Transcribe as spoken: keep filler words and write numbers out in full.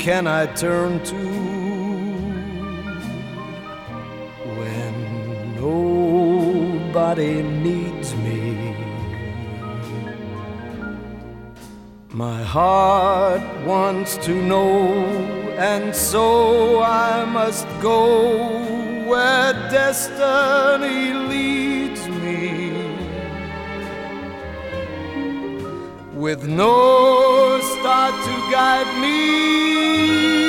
can I turn to when nobody needs me? My heart wants to know, and so I must go where destiny leads me, with no star to guide me.